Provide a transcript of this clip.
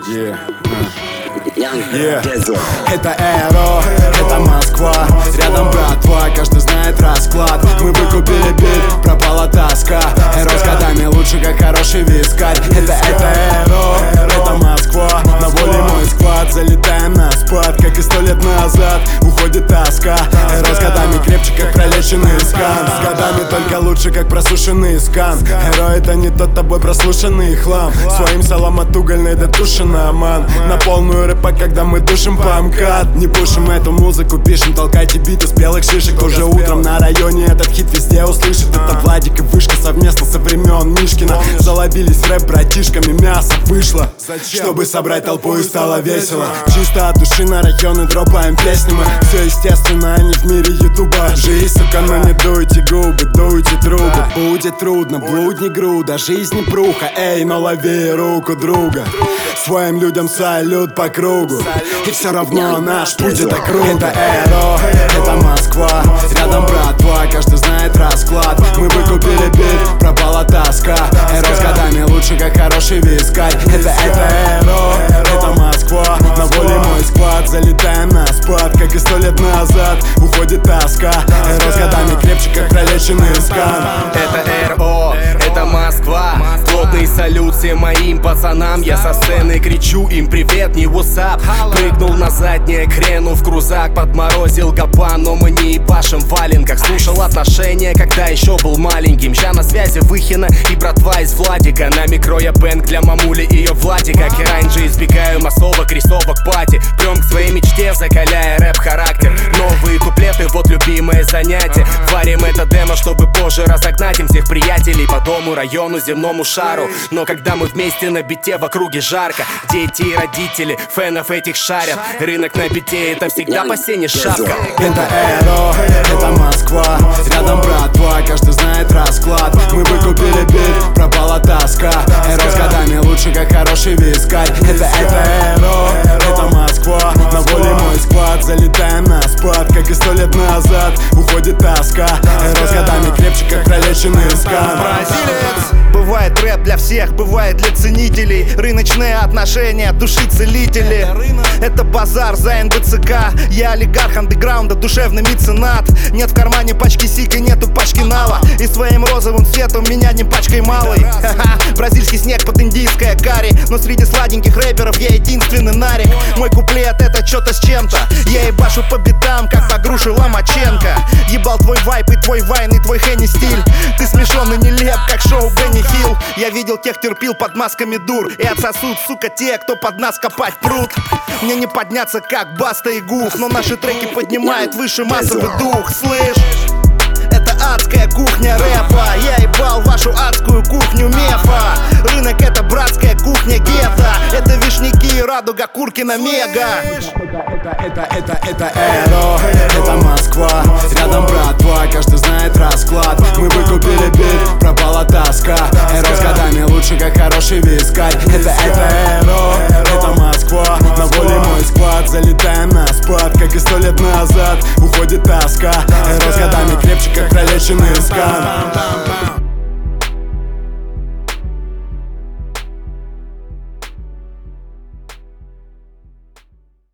Это Эро, это Москва, рядом братва, каждый знает расклад. Мы выкупили бит, пропала тоска. Эро с годами лучше, как хороший вискарь. Это Эро, это Москва, на воле мой склад. Залетаем на спад, как и 100 лет назад. Уходит тоска. Эро с годами крепче, как пролеченный скан. С годами только лучше, как просушенный скан. Эро это не тот тобой прослушанный хлам. Своим салом от угольной до тушина, ман. На полную рэпа, когда мы душим по МКАД. Не пушим эту музыку, пишем, толкайте биты с белых шишек. Уже утром на районе этот хит везде услышит. Это Владик и Вышка совместно со времен Мишкина. Залобились рэп братишками, мясо вышло, чтобы собрать толпу и стало весело. Чисто от души на районы дропаем песни мы. Все естественно, а не в мире ютуба. Жизнь, сука, но не дуйте губы, дуйте трубы. Будет трудно, блудни груда, жизнь не пруха. Эй, но лови руку друга. Своим людям салют по кругу. И все равно наш путь это круто. Это Эро, это Москва, рядом братва, каждый знает расклад. Мы выкупили бит, пропала тоска. Эро с годами лучше, как хороший вискарь. Это Эро, это Москва, на воле мой склад. Залетаем на спад, как и 100 лет назад. Уходит тоска. Эро с годами крепче, как пролеченный скан. Это РО, это Москва. Плотный салют всем моим пацанам. Я со сцены кричу им привет, не WhatsApp. Прыгнул на заднее, крену в крузак. Подморозил габан, но мы не ебашим в валенках. Слушал отношения, когда еще был маленьким. Ща на связи Выхина и братва из Владика. На микро я бэнк для мамули ее Владика. Керанджи избегаю массовок, рисовок, пати. Прям к своей мечте, закаляя рэп-характер. Новые куплеты, вот любимое занятие. Варим это демо, чтобы позже разогнать им всех приятелей по дому, району, земному шару. Но когда мы вместе на бите, в округе жарко. Дети и родители фенов этих шарят. Рынок на бите, это всегда по сене шапка. Это Эро, это Москва, рядом братва, каждый знает расклад. Мы выкупили бит, пропала тоска. Эро с годами лучше, как хороший вискарь. Это Эро, это Москва, на воле мой склад. Залетаем на спад, как и 100 лет назад. Уходит тоска. Эро с годами крепче, как пролеченный скан. Бразилец. Бывает рэп для всех, бывает для ценителей. Рыночные отношения, души целители. Это базар за НБЦК. Я олигарх андеграунда, душевный меценат. Нет в кармане пачки сика, нету пачки нала. И своим розовым цветом меня не пачкой малой. Бразильский снег под индийское карри. Но среди сладеньких рэперов я единственный нарик. Мой куплет это что-то с чем-то. Я ебашу по битам, как по груши Ломаченко. Ебал твой вайп и твой вайн и твой Хенни стиль. Ты смешон и нелеп, как шоу Бенни Хилл. Я видел тех терпил под масками дур. И отсосут, сука, те, кто под нас копать прут. Мне не подняться, как Баста и Гуф. Но наши треки поднимают выше массовый дух. Слышь? Это адская кухня рэпа. Я ебал вашу адскую кухню мефа. Рынок это братская кухня гетто. Это вишняки и радуга Куркина мега. Это Эро, это Москва, рядом братва, каждый знает расклад. Мы выкупили бит, пропала тоска. Эро с годами лучше, как хороший вискарь. Это Эро, это Москва, на воле мой склад. Залетаем на спад, как и 100 лет назад. Уходит тоска. Эро с годами крепче, как пролеченный скан.